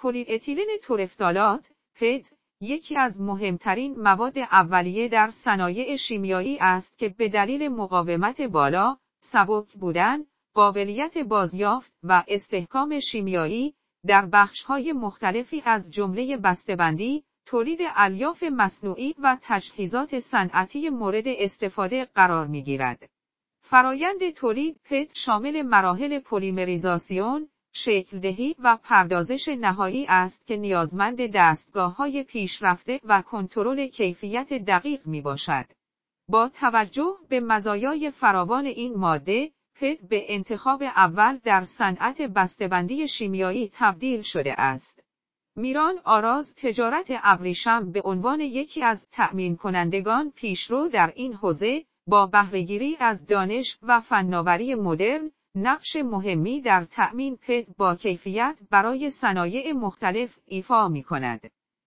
پلی اتیلن ترفتالات (PET) یکی از مهمترین مواد اولیه در صنایع شیمیایی است که به دلیل مقاومت بالا، سبک بودن، قابلیت بازیافت و استحکام شیمیایی در بخش‌های مختلفی از جمله بسته‌بندی، تولید الیاف مصنوعی و تجهیزات صنعتی مورد استفاده قرار می‌گیرد. فرایند تولید PET شامل مراحل پلیمریزاسیون، شکل‌دهی و پردازش نهایی است که نیازمند دستگاه‌های پیشرفته و کنترل کیفیت دقیق میباشد. با توجه به مزایای فراوان این ماده، PET به انتخاب اول در صنعت بسته‌بندی شیمیایی تبدیل شده است. میران آراز تجارت ابریشم به عنوان یکی از تأمین کنندگان پیشرو در این حوزه، با بهره‌گیری از دانش و فناوری مدرن، نقش مهمی در تأمین PET با کیفیت برای صنایع مختلف ایفا می‌کند.